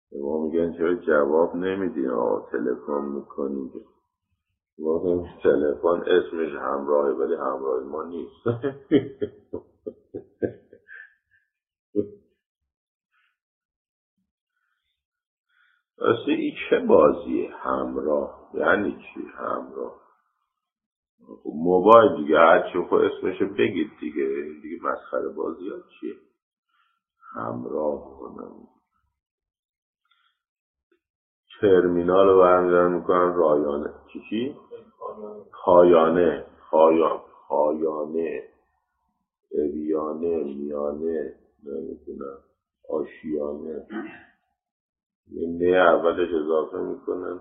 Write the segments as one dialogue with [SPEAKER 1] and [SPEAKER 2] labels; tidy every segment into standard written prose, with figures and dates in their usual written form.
[SPEAKER 1] به ما میگن چرا جواب نمیدی؟ تلفن میکنی. ما تلفن اسمش همراهه ولی همراه ما نیست. اصلا این چه بازیه همراه؟ یعنی چی همراه؟ موبایل دیگه هرچی خود اسمشو بگید دیگه مسخره بازی ها چیه؟ همراه کنم ترمینال رو برمیدارم میکنن رایانه چی؟ پایانه اویانه میانه نمیدونم آشیانه نه اولش اضافه میکنن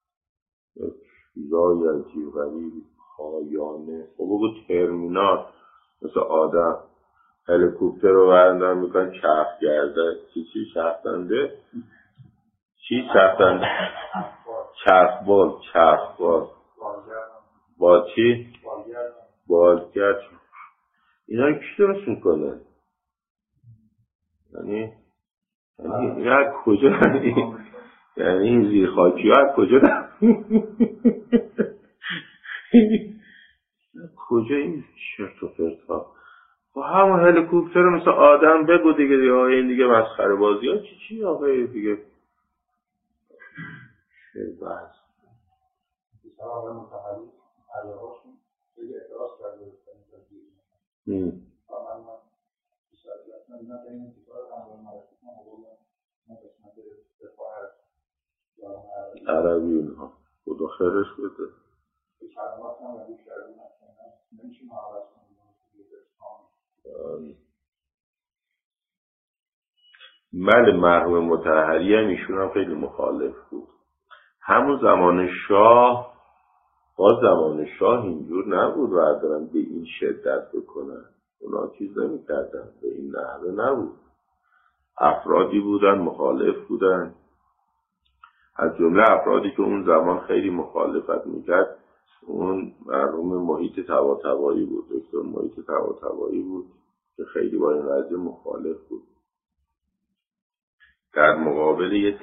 [SPEAKER 1] چیزای عجیب غریب پایانه. خب بگو ترمینال مثل آدم. هلیکوپتر رو برمیدارم میکنن چرخ گرده چی چرخدنده چی چرخدنده چرخ با چی؟ بالگرد. اینا رو کی درست میکنه؟ یعنی از کجا یعنی این زیر خاکی ها از کجا کجا این چرت و پرت ها؟ با همون هلیکوپتر مثل آدم بگو دیگه این دیگه مسخره بازی ها چی آقای دیگه چه بحث
[SPEAKER 2] آقای متحری علاقاشون خیلی اعتراض کرده بودن
[SPEAKER 1] عربی اینها خدا خیرش بده. بله مرحوم مطهری هم ایشون هم خیلی مخالف بود. همون زمان شاه اینجور نبود بردارن به این شدت بکنن. اونا چیز نمی کردن به این نحوه نبود. افرادی بودن مخالف بودن. از جمله افرادی که اون زمان خیلی مخالفت میکرد اون مرحوم محیط طباطبایی بود. دکتر محیط طباطبایی بود که خیلی با این قضیه مخالف بود. در مقابل یک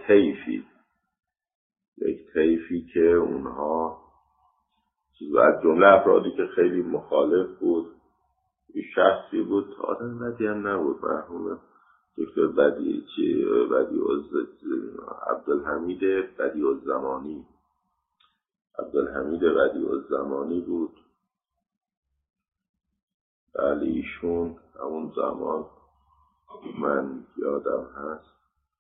[SPEAKER 1] طیفی که اونها از جمله افرادی که خیلی مخالف بود این شخصی بود آدم بدی هم نبود مرحوم دکتر عبدالحمید بدیع الزمانی بود. بله ایشون همون زمان من یادم هست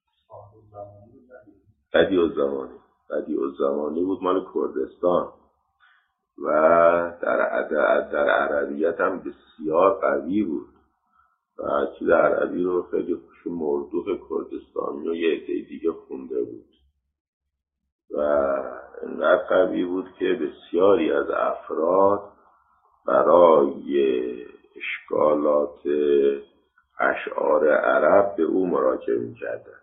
[SPEAKER 1] بدیع الزمانی بود مال کردستان و در عربیت هم بسیار قوی بود و چیز عربی رو خیلی خوش مردوخ کردستانی و یه عده دیگه خونده بود و اینقدر قوی بود که بسیاری از افراد برای اشکالات اشعار عرب به او مراجعه می‌کردند.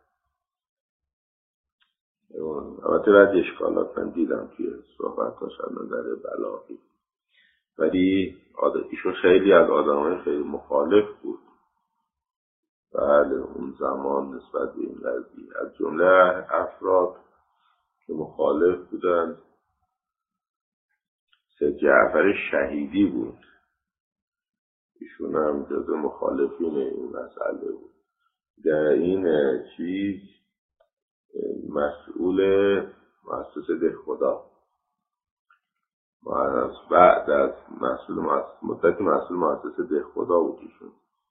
[SPEAKER 1] البته بعد اشکالات من دیدم توی صحبتاش الان در بلاغی ولی ایشون خیلی از آدمای خیلی مخالف بود. بله اون زمان نسبت به این قضیه از جمله افراد که مخالف بودن سید جعفر شهیدی بود. ایشون هم جزو مخالفین این مسئله بود. در این چیز مسئول مؤسسه دهخدا بعد از مدتی مسئول مؤسسه دهخدا بود ایشون.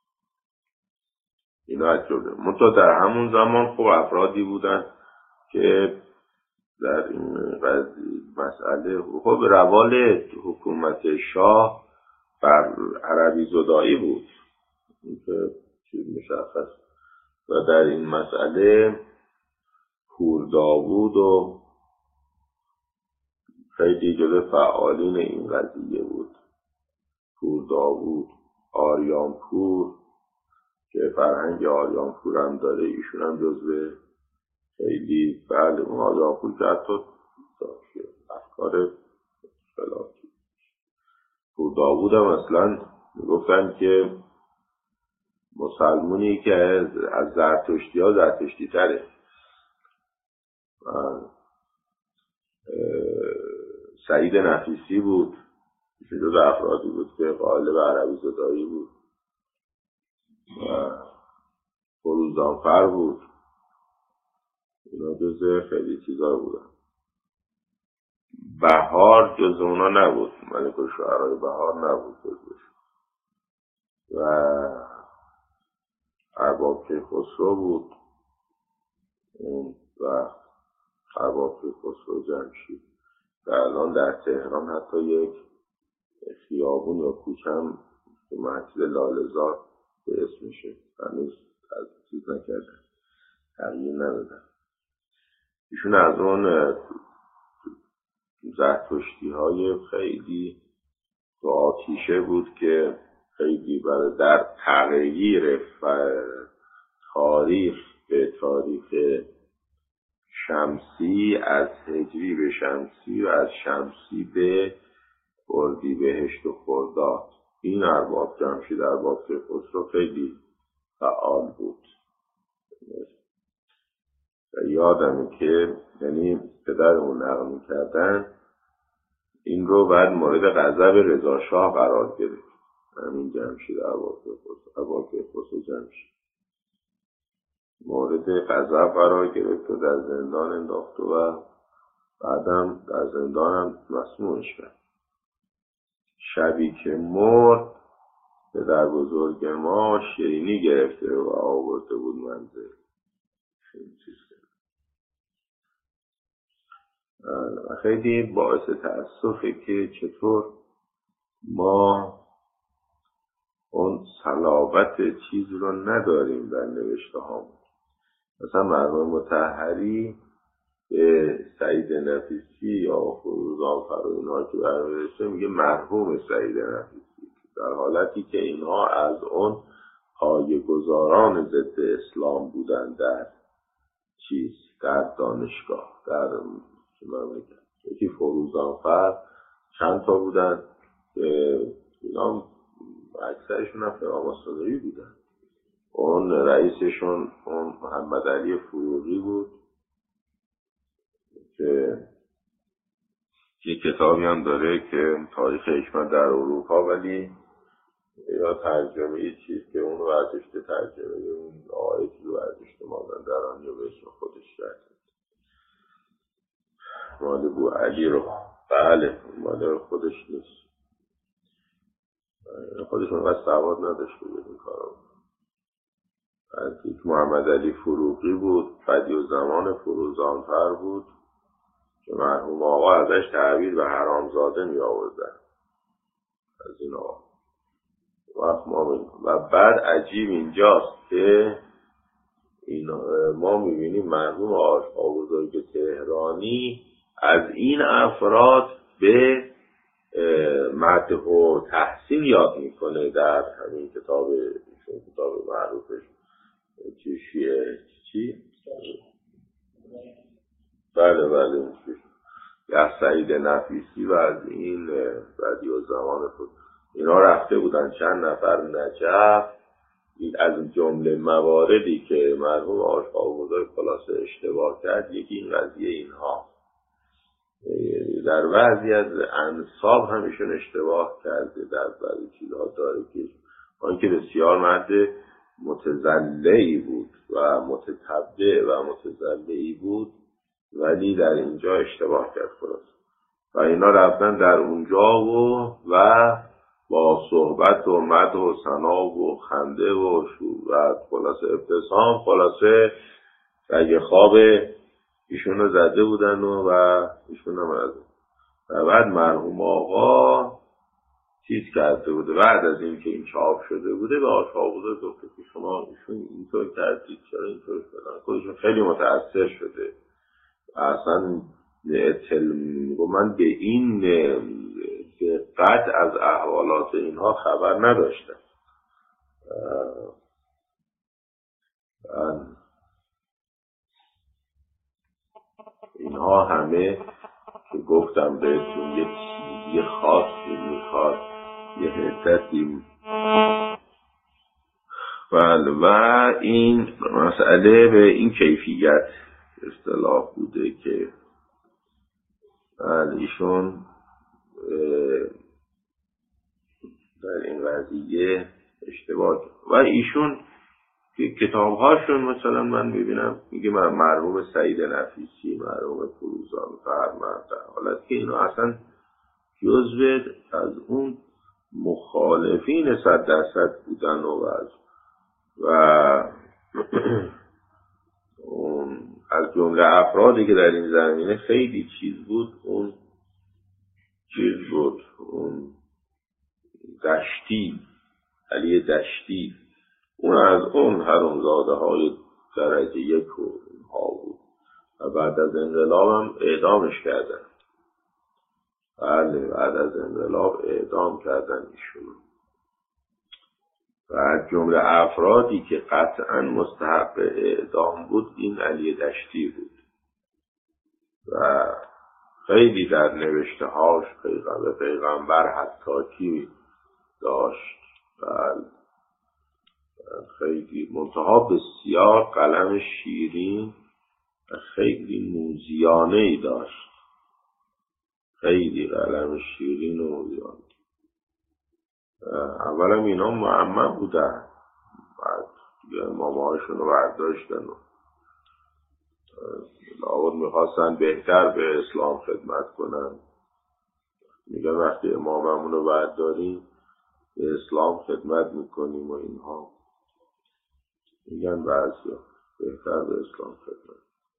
[SPEAKER 1] اینا از جمله منتها در همون زمان خب افرادی بودن که در این مسئله خب روال حکومت شاه بر عربی زدایی بود این که چیز مشخص و در این مسئله پور داوود و خیلی جزو فعالین این قضیه بود. پور داوود، آریانپور که فرهنگ آریانپور هم داره ایشون هم جزو خیلی بله اون آریانپور که حتی افکار خلافی. پور داوود هم اصلا میگفتن که مسلمونی که از زرتشتی ها زرتشتی تره سعید نفیسی بود، جز افرادی بود که قائل به عربی زدایی بود و فروزانفر بود. اینا جز خیلی چیزا بودن. بهار جز اونا نبود، ملک الشعرای بهار نبود جزش. و ارباب کیخسرو بود و ارباب کیخسرو جمشید. و الان در تهران حتی یک خیابون یا کوچم که مسجد لاله‌زار به اسمشه، هنوز از چیز نکردن، تغییر ندادن. ایشون از اون زرتشتی های خیلی تو آتیشه بود که خیلی در تغییر تاریخ به تاریخ شمسی، از هجری به شمسی و از شمسی به اردیبهشت و خرداد، این ارباب جمشید ارباب کیخسرو خیلی فعال بود. یادمه که یعنی پدرمون نقل می‌کردن این رو بعد مورد غضب رضا شاه قرار گرفت. همین جمشید ارباب کیخسرو جمشید مورد غضب قرار گرفت و در زندان انداخت و بعدم در زندان هم مسمومش کرد. شبی که مرد پدر بزرگ ما شیرینی گرفته و آورده بود منزل. خیلی باعث تأسفه که چطور ما اون صلابت چیز رو نداریم در نوشته هامون. مثلا مرحوم مطهری به سعید نفیسی یا فروزانفر و اینها که برنوشته میگه مرحوم سعید نفیسی، در حالتی که اینها از اون پایه‌گذاران ضد اسلام بودن در در دانشگاه، در یکی فروزانفر، چند تا بودن اینا اکثرشون هم فراماسونری بودن. اون رئیسشون اون محمد علی فروغی بود که یک کتابی هم داره که تاریخ حکمت در اروپا، ولی یا ترجمه چیز که اون ورزشته ترجمه اون آیتی رو ورزشته مازندرانی رو به اسم خودش کرد، مال بو علی رو. بله مال خودش نیست، خودشون قصد سواد نداشته بود این کارو. یک محمد علی فروغی بود، بدیعالزمان فروزانفر بود که مرحوم آقا ازش تعبیر به حرامزاده می آوردن از این آقا. و بعد عجیب اینجاست که ما میبینیم مرحوم آقا بزرگ تهرانی از این افراد به مدح و تحسین یاد میکنه در همین کتاب معروفش چی؟ بله یا سعید نفیسی و از این بدیعالزمان خود اینا رفته بودن چند نفر نجف. از جمله مواردی که مرحوم آقا بزرگ خلاصه اشتباه کرد یکی این قضیه اینها در بعضی از انساب همیشون اشتباه کرده، در بعضی چیزها داره که آنکه بسیار مرد متزلعی بود و متتبع و متزلعی بود، ولی در اینجا اشتباه کرد خلاص. و اینا رفتن در اونجا و با صحبت و مدح و ثنا و خنده و شورت خلاصه ابتسام خلاصه رگ خواب ایشون رو زده بودن و ایشون هم از و بعد مرحوم آقا چیز کرده بوده. بعد از این که این چاپ شده بوده به آقا بوده گفته که شما ایشون اینطور کردید، چرا اینطور شدن. خودشون خیلی متأثر شده. اصلا من به این دقت از احوالات اینها خبر نداشتم. اینها همه که گفتم بهتون یک چیزی خاصی میخواد، یه حدتی. و این مسئله به این کیفیت اصطلاح بوده. بوده که ایشون در این قضیه اشتباه کرد و ایشون که کتابهاشون مثلا من میبینم میگه مرحوم سعید نفیسی، مرحوم فروزان فرمند، در حالت که اینا اصلا جزو از اون مخالفین 100% بودن و از جمله افرادی که در این زمینه خیلی چیز بود، اون دشتی، علی دشتی، اون از اون حرومزاده های درجه 1 و اینها بود و بعد از انقلاب هم اعدامش کردن. بله، بعد از انقلاب اعدام کردن ایشون. و از جمله افرادی که قطعا مستحق اعدام بود این علی دشتی بود و خیلی در نوشته هاش پیغمبر حتی داشت. بله، خیلی منتها بسیار قلم شیرین و خیلی موزیانه‌ای داشت، خیلی قلم شیرین و موزیانه. اولا اینا معمم بودن، بعد امامهاشون رو برداشتن و لابد میخواستن بهتر به اسلام خدمت کنن. میگن وقتی اماممون رو برداریم به اسلام خدمت میکنیم و اینها، میگن بعضی بهتر به اسلام خدمت.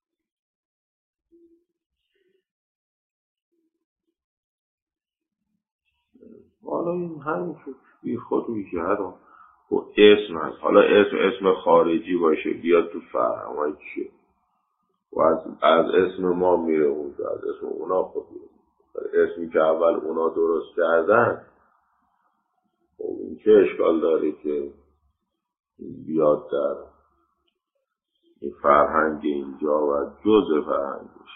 [SPEAKER 1] حالا این همین که بی خود میشه و اسم هست. حالا اسم خارجی باشه بیاد تو فرهنگ چیه و از اسم ما میره اونجا، از اسم اونا خود میره. اسمی که اول اونا درست کردن، خب این چه اشکال داره که بیاد در این فرهنگ اینجا و جزء فرهنگش.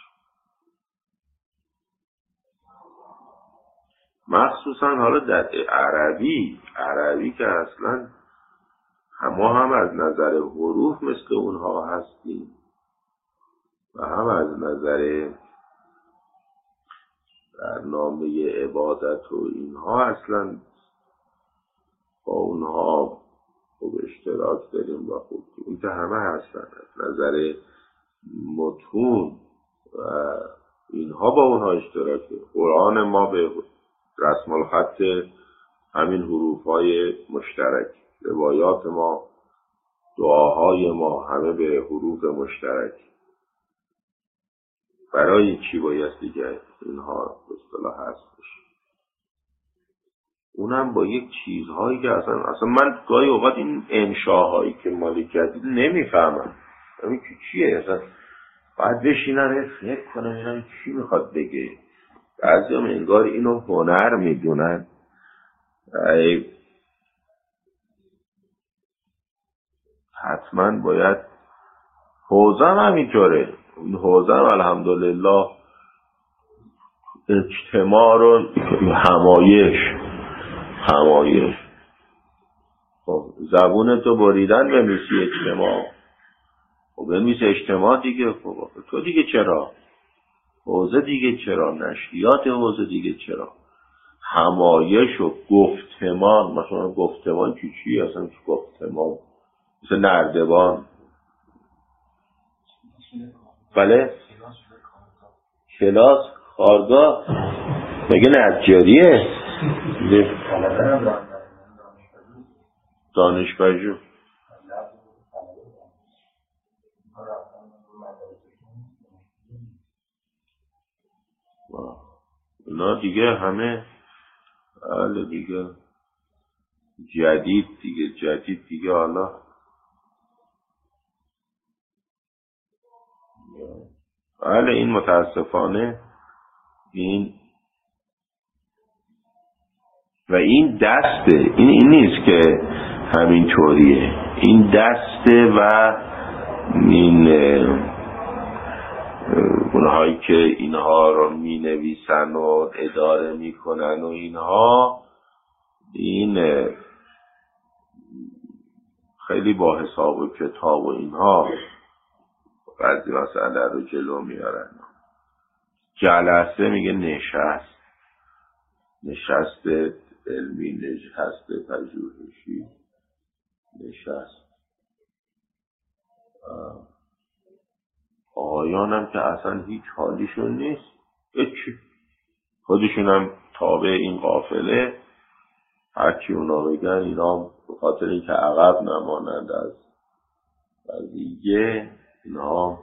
[SPEAKER 1] مخصوصا حالا در عربی که اصلا ما هم از نظر حروف مثل اونها هستیم و هم از نظر برنامه عبادت و اینها اصلا با اونها خوب اشتراک داریم با خوب. این که همه هستن از نظر متون و اینها با اونها اشتراک داریم. قرآن ما به رسم الخط همین حروف‌های مشترک، روایات ما، دعاهای ما همه به حروف مشترک. برای چی باید دیگه اینها به اصطلاح هستش؟ اونم با یک چیزهایی که اصلا من گاهی اوقات این انشاهایی که مالی جدید نمیفهمم همین که چیه اصلا. باید بشینم فکر کنم اینم چی میخواد بگه. بعضی هم انگار اینو هنر میدونن. حتما باید حوزم همینطوره. این حوزم الحمدلله اجتماع رو همایش. خب زبون تو بریدن بنویسی اجتماع، خب بنویسی اجتماع دیگه. خب تو دیگه چرا؟ حوزه دیگه چرا؟ نشریات حوزه دیگه چرا؟ همایش و گفتمان. مثلا گفتمان چیه اصلا؟ گفتمان مثل نردبان. بله، کلاس خارگاه مگه نجاریه؟ دانشگاهی اینا دیگه همه دیگه جدید دیگه. حالا این متاسفانه این و این دسته، این نیست که همین طوریه. این دسته و این اونهایی که اینها رو می نویسن و اداره می کنن و اینها، این خیلی با حساب و کتاب و اینها بعضی مسئله رو جلو میارن. جلسه میگه نشست علمی، نشست پژوهشی، نشست. آقایانم که اصلا هیچ حالیشون نیست، هیچی، خودشونم تابع این قافله، هرچی اونا بگن اینا به خاطر اینکه عقب نمانند از قضیه، اینا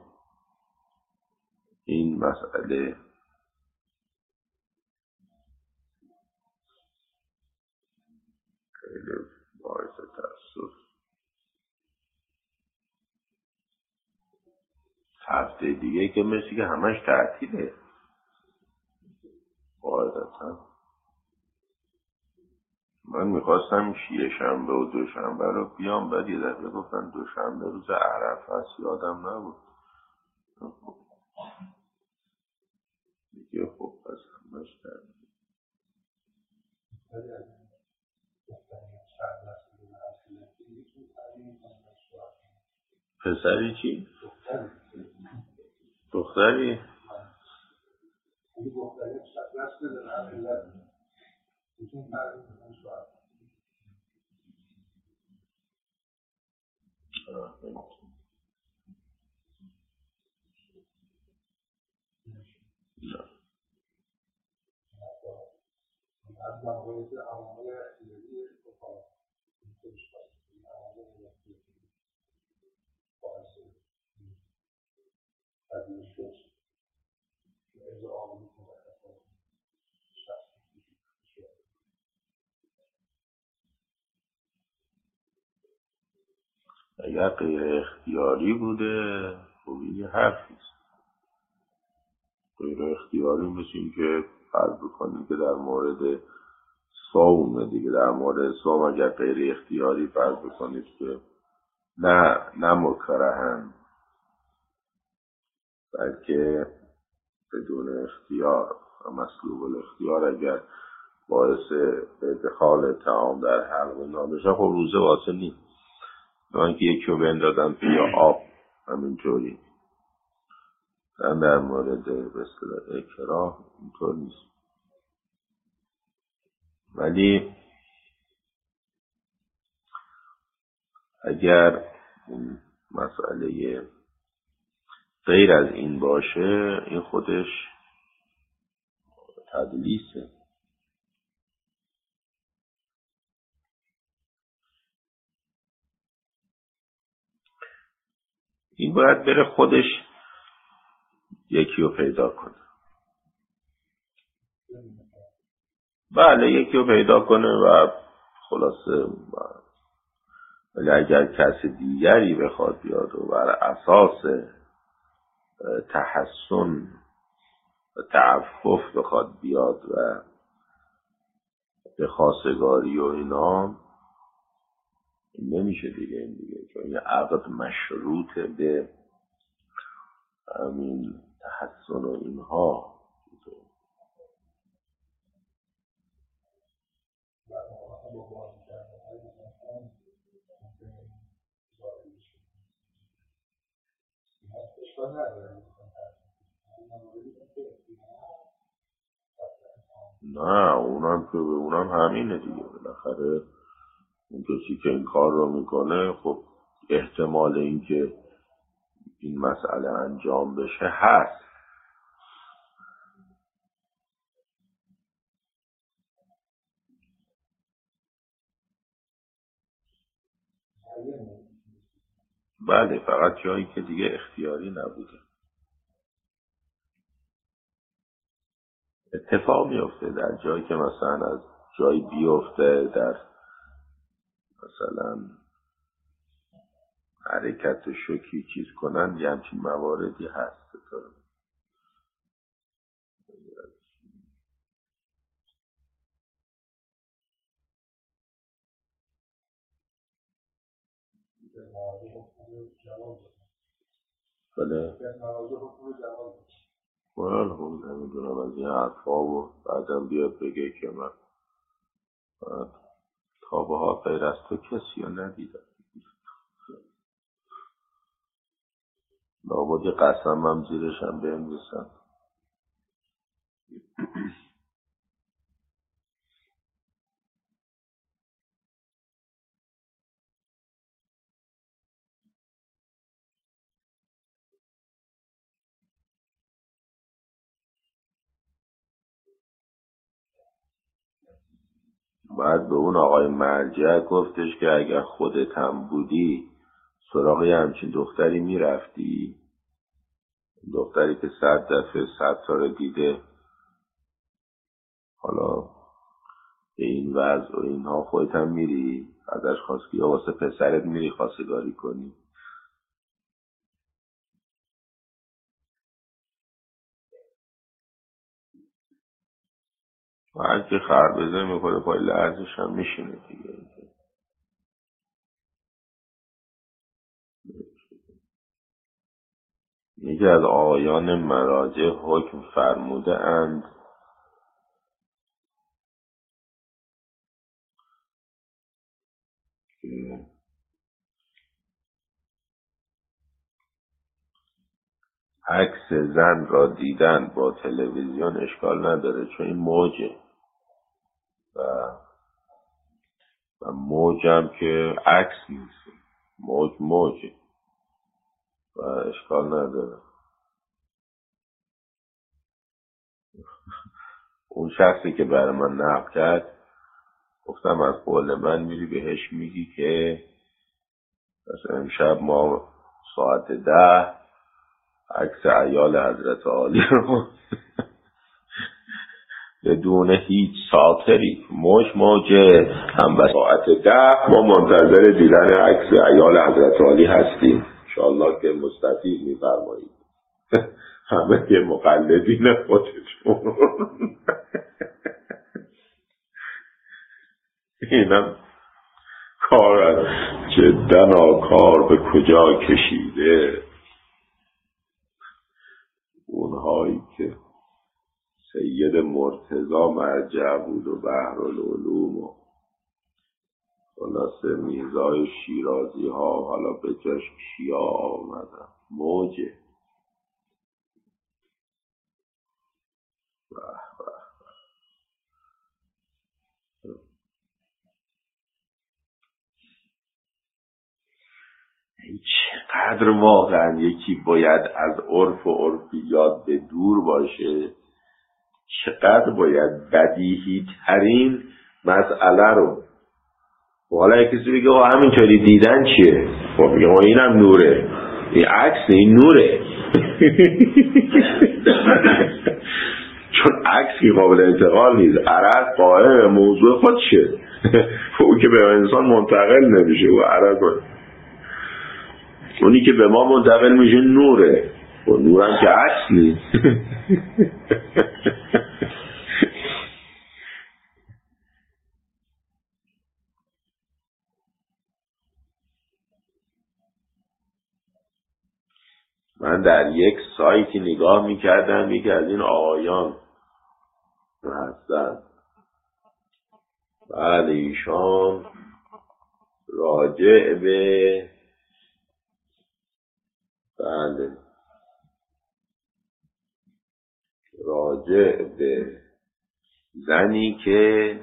[SPEAKER 1] این مسئله خیلی باعث تأسف. هفته دیگه که مثل که همش تعطیله قاعدتا. من میخواستم یه شنبه و دوشنبه رو بیام، بعد یه دفعه گفتن دوشنبه روز عرفه است، یادم نبود دیگه. خب پس همش تعطیل. پسری چی؟ دختری؟ اگر غیر اختیاری بوده خب یه حرفیست. غیر اختیاری مثل این که فرض بکنیم که در مورد صوم دیگه، در مورد صوم اگر غیر اختیاری فرض بکنید که نه مکرهن بلکه بدون اختیار و مسلوب الاختیار، اگر باعث ادخال طعام در حلق نابشه خب روزه واسه نیست. من که یکی رو بندازم توی آب همینطوری. در مورد به اصطلاح اکراه اینطور نیست. ولی اگر اون مسئله غیر از این باشه، این خودش تدلیسه. این باید بره خودش یکی رو پیدا کنه. بله یکی رو پیدا کنه و خلاصه. ولی اگر کس دیگری بخواد بیاد و بر اساس تحسن و تعفف بخواد بیاد و به خواستگاری و اینا، نمیشه دیگه. این دیگه چون این عقد مشروط به همین تحسن و اینها. نه اونم همینه دیگه. بالاخره اون کسی که این کار رو میکنه خب احتمال این که این مسئله انجام بشه هست. بله فقط جایی که دیگه اختیاری نبوده. اتفاق میفته در جایی که مثلا از جایی بیفته، در مثلا حرکت و شوکی چیز کنن، یه همچین مواردی هست. بله بله هم نمیدونم از این حرفا و بعدم بیاد بگه که من تابه ها غیر از تو کسی رو ندیدم. لابد قسم هم زیرش هم بنویسن. بعد به اون آقای مرجع گفتش که اگر خودت هم بودی سراغ همچین دختری میرفتی؟ دختری که 100 دفعه 100 تا رو دیده، حالا به این وضع و اینها خودت هم میری؟ ازش خواستی یا واسه پسرت میری خواستگاری کنی؟ هر که خربزه میکنه پای لرزش هم میشینه دیگه. یکی از آقایان مراجع حکم فرموده اند که عکس زن را دیدن با تلویزیون اشکال نداره، چون این موجه و موجم که عکس نیست، موجه و اشکال نداره. اون شخصی که برای من نقل کرد گفتم از قول من میری بهش میگی که مثلا امشب ما ساعت 10 عکس عیال حضرت عالی رو بدون هیچ ساتری موجه هم به ساعت 10 ما منتظر دیدن عکس عیال حضرت عالی هستیم، انشاءالله که مستفید میفرمایید. همه که مقلدین خودشون. اینم کار از جدن کار به کجا کشیده. اونهایی که سید مرتضی مرجع بود و بحرالعلوم و خلاصه میرزای شیرازی ها حالا به جاش کیا آمدن، موجه. چقدر واقعا یکی باید از عرف و عرفیات به دور باشه، چقدر باید بدیهی ترین مسئله رو. حالا کسی بگه همینطوری دیدن چیه؟ خب میگه اینم نوره، این عکس این نوره. چون عکس که قابل انتقال نیست، عرق قائم موضوع خودشه. او که به انسان منتقل نمیشه و عرق اونی که به ما منتقل میشه نوره و نورم که عکس نیست. من در یک سایتی نگاه میکردم، یکی از این آقایان هستن، بعد ایشان راجع به زنی که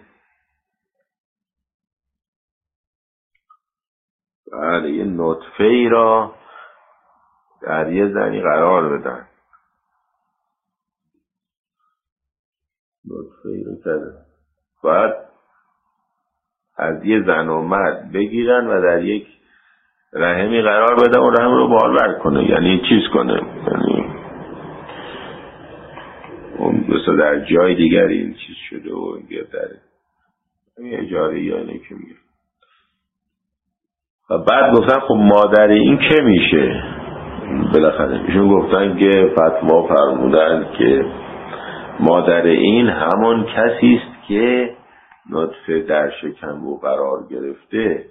[SPEAKER 1] یه نطفه ای را در یه زنی قرار بدن، نطفه ای رو کرده، بعد از یه زن و مرد بگیرن و در یک رحمی قرار بدن و رحم رو بارور کنه، یعنی چیز کنه، یعنی مثلا در جای دیگری این چیز شده و گرداره اجاره یا اینه که میگه. و بعد گفتن خب مادر این که میشه؟ بالاخره ایشون گفتن که فتوا فرمودن که مادر این همون کسی است که نطفه در شکم او قرار گرفته.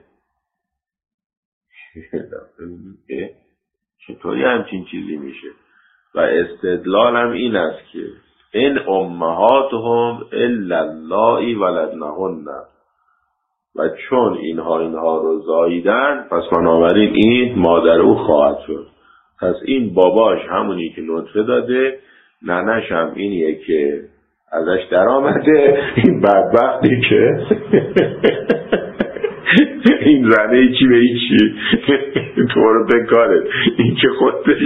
[SPEAKER 1] چطوری همچین چیزی میشه؟ و استدلال هم این است که این امهاتهم الا اللایی ولدنهن، و چون اینها رو زاییدن پس بنابراین این مادر او خواهد شد. پس این باباش همونی که نطفه داده، ننش هم اینیه که ازش در آمده، این بدبختی که این زنه چی به این چی طور بکاره، این که خودش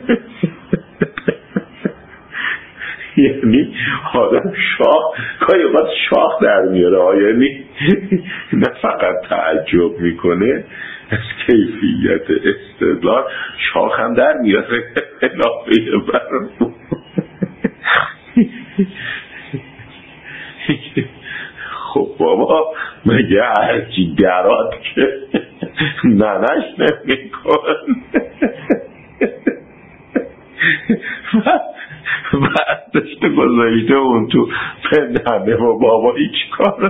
[SPEAKER 1] یعنی آدم گاهی اوقات شاخ در میاره، یعنی نه فقط تعجب میکنه از کیفیت استدلال، شاخ هم در میاره اضافه بر خب بابا مگه هرچی درات که ننش نمیکن بعد داشته گذاشته اون تو پنهنه و بابا هیچ کار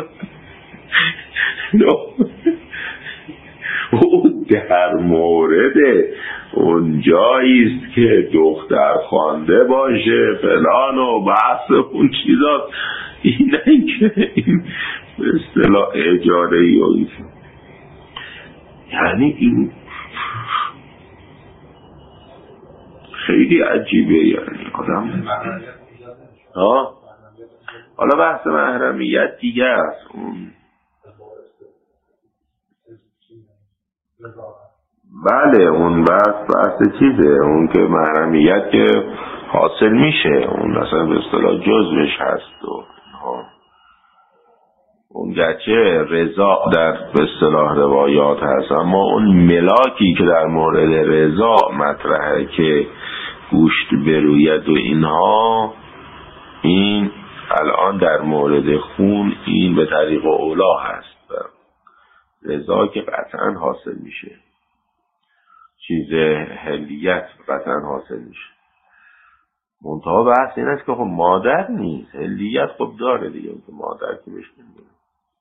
[SPEAKER 1] او در مورد اون جاییست که دختر خوانده باشه فلان و بحث اون چیزاست، اینه که این به اصطلاح اجاره و یعنی این خیلی عجیبه، یعنی آدم حالا بحث محرمیت دیگه است، اون بله اون بحث چیزه، اون که محرمیت که حاصل میشه اون اصلا به اصطلاح جزوش هست و اون گرچه رضا در به اصطلاح روایات هست، اما اون ملاکی که در مورد رضا مطرحه که گوشت بروید و اینها، این الان در مورد خون این به طریق اولا هست، رضا که قطعا حاصل میشه، چیز حلیت قطعا حاصل میشه. منتها بحث این است که خب مادر نیست، حلیت خب داره دیگه، که مادر که بهش نمیده.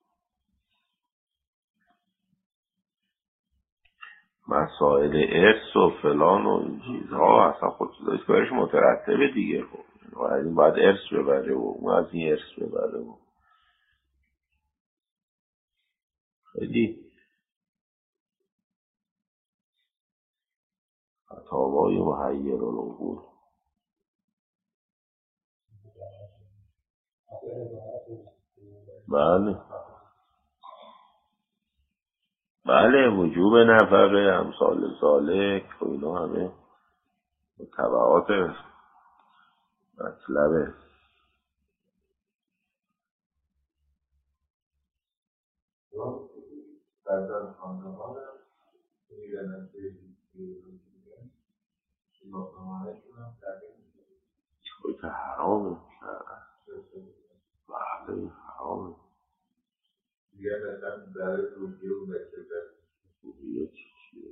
[SPEAKER 1] مسائل ارث و فلان و این چیزها اصلا خود چیزاییست که برش مترتبه دیگه، خب از این باید ارث ببره و اون از این ارث ببره و خیلی فتاوای محیر العقول. بله وجوب نفقه امثال سالک و اینا همه تبعات مطلبه.
[SPEAKER 2] بعضا خاندهان میرنن به شناسنامه شدن
[SPEAKER 1] خوی که حرامه، بله حرامه
[SPEAKER 2] دیگر نشن در روحیه و نشده
[SPEAKER 1] روحیه چیه؟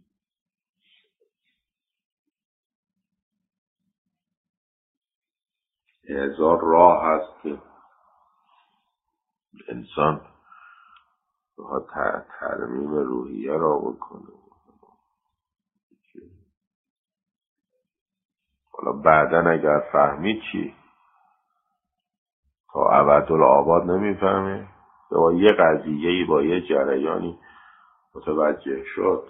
[SPEAKER 1] هزار راه هست که انسان باید ترمیم روحیه را بکنه. حالا بعدن اگر فهمید چی؟ تا ابدالآباد نمیفهمه، با یه قضیه‌ای با یه جریانی متوجه شد.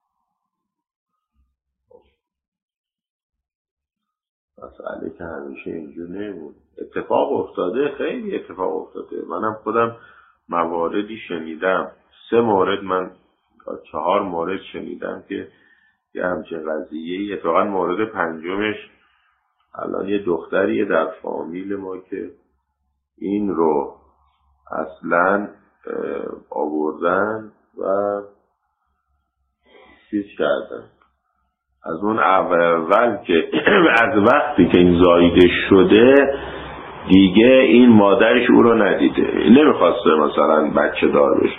[SPEAKER 1] مسئله که همیشه اینجور نمون. اتفاق افتاده، خیلی اتفاق افتاده. منم خودم مواردی شنیدم، 3 مورد من 4 مورد شنیدم که یه همچین قضیه‌ای. اتفاقا مورد 5مش الان یه دختریه در فامیل ما که این رو اصلا آوردن و چیز کردن. از اون اول که از وقتی که این زایده شده دیگه این مادرش او رو ندیده، نمیخواسته مثلا بچه دار بشه.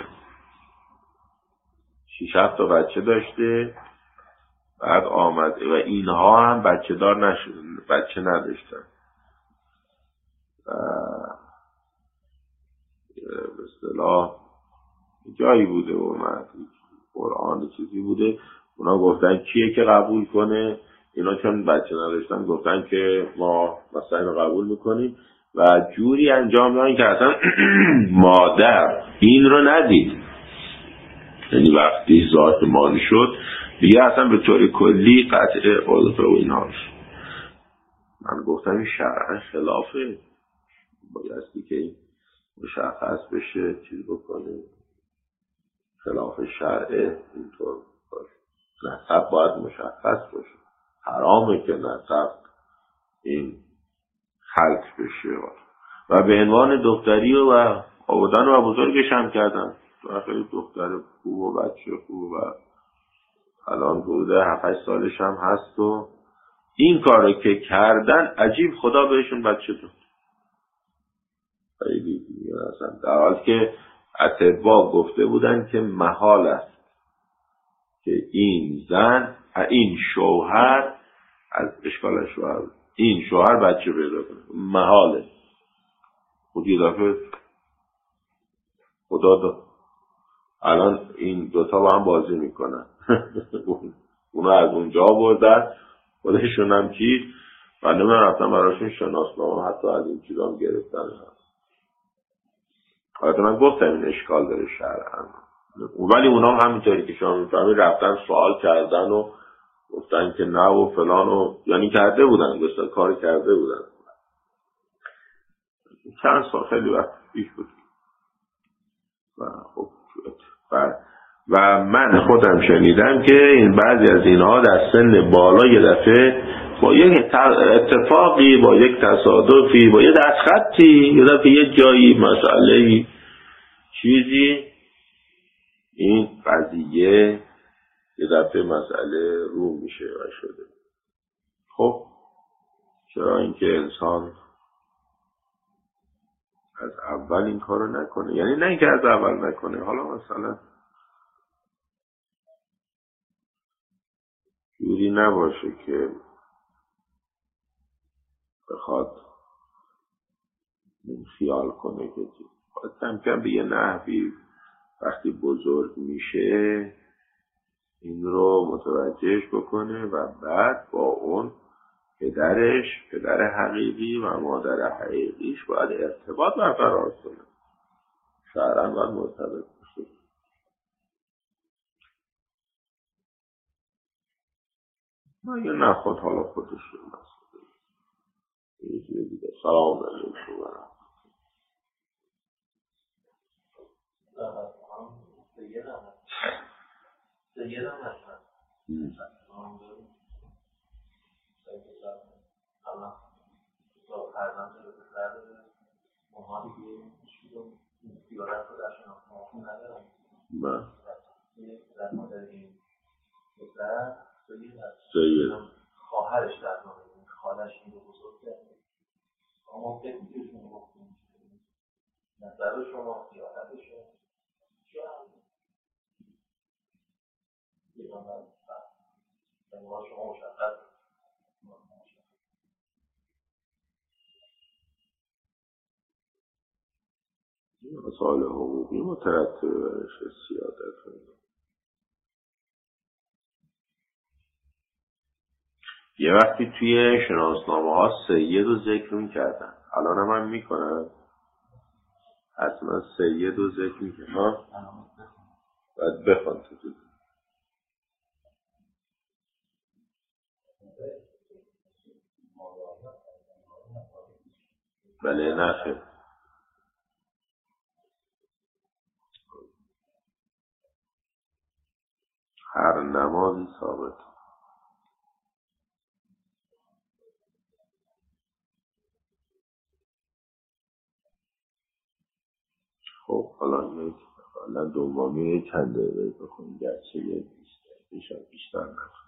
[SPEAKER 1] 6-7 تا بچه داشته، بعد آمد و اینها هم بچه دار نشد، بچه نداشتن. به اصطلاح جایی بوده و قرآن چیزی بوده، اونا گفتن کیه که قبول کنه. اینا چون بچه نداشتن گفتن که ما مثلا اینو قبول میکنیم و جوری انجام دادن که اصلا مادر این رو ندید. یعنی وقتی ذات مان شد دیگه اصلا به طور کلی قطع عرف و اینا. من گفتم این شرعا خلافه، بایستی که مشخص بشه، چیز بکنه، خلاف شرعه اینطور باشه. نسب باید مشخص باشه، حرامه که نسب این خلق بشه و به عنوان دختری و آبادان و بزرگش هم کردن. خیلی دختر خوب و بچه خوب و الان بوده 7-8 سالش هم هست و این کارو که کردن عجیب خدا بهشون بچه داد. خیلی دیگه اصلا در حال که اطباء گفته بودن که محال است که این زن این شوهر از اشکال شوهر این شوهر بچه پیدا کنه، محاله. خود یه دفعه خدا داد. الان این دوتا با هم بازی میکنن. اونو از اونجا بردن خودشون هم چیز و من رفتم براشون شناسنامه حتی از این چیز هم گرفتن. حالا من گفتم این اشکال داره شرعا، ولی اونا هم همینطوری که شما میفهمید رفتن سوال کردن و گفتن که نه و فلان و یعنی کرده بودن، گفتن کار کرده بودن. چند سال خیلی وقت پیش بود و خب و من خودم شنیدم که این بعضی از اینها در سن بالا یه دفعه با یک اتفاقی، با یک تصادفی، با یه دستخطی، یه دفعه یه جایی مسئله چیزی این قضیه یه دفعه مسئله رو میشه و شده. خب چرا اینکه انسان از اول این کارو نکنه؟ یعنی نه اینکه از اول نکنه، حالا مثلا جوری نباشه که بخواد خیال کنه که باید کم کم به یه نحوی وقتی بزرگ میشه این رو متوجهش بکنه و بعد با اون پدر حقیقی و مادر حقیقیش باید ارتباط برقرار کنه. شرعاً باید مرتبط بشه. مگه نخواد حالا خودش رو مسئله دیگه. سلام علیکم و رحمت. سید
[SPEAKER 2] خواهرش در نامه خالش این رو بزرگ کرده اما فکر میکنم گفتیم نظر شما خیالت شما شما شما مشخص
[SPEAKER 1] مسائل حقوقی مترتب برش سیادت. یه وقتی توی شناسنامه ها سید رو ذکر میکردن، الان هم میکنن، حتما سید رو ذکر میکنن. باید بخوان تو بله نخیر هر نمازی ثابت. خب حالا دومی چند دقیقه بخونیم گرچه یه بیشتر نکنیم.